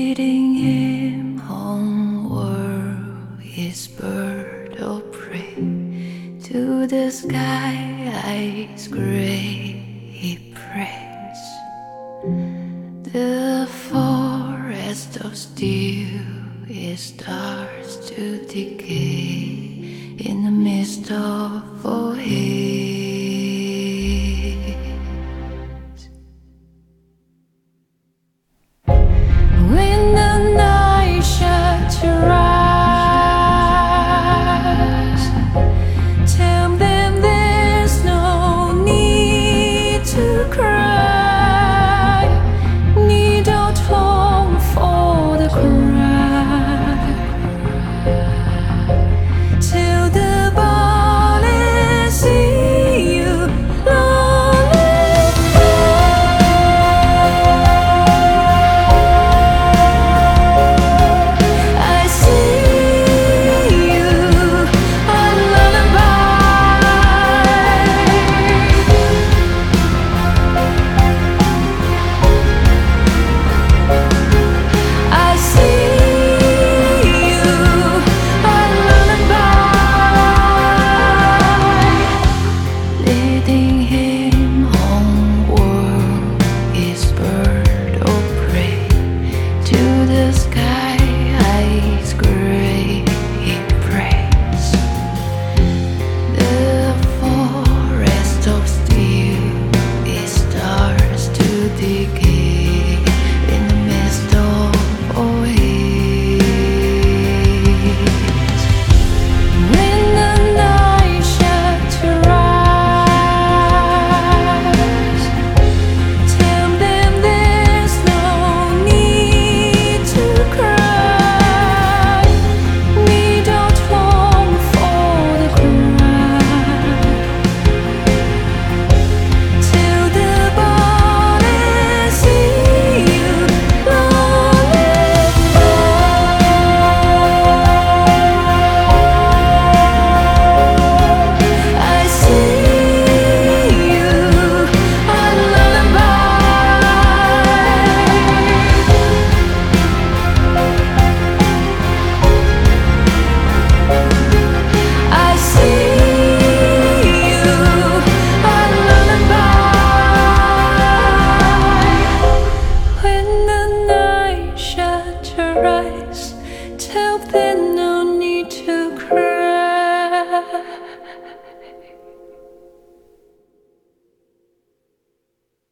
leading him homeward, his bird of prey to the sky's gray he prays. The forest of steel, it starts to decay in the midst of a haze. When the night shuts your eyes, tell them there's no need to cry. Need not long for the cry. Till the bodies see you lonely. I see you a lullaby. I see you a lullaby. Leading him homeward, his bird of prey to the sky's gray he prays. The forest of steel, it starts to decay in the midst of a haze. When the night shuts your eyes, tell them there's no need to cry. Need not long for the cry. Till the bodies see you lonely. I see you a lullaby. I see you a lullaby. When the night shuts your eyes, tell them no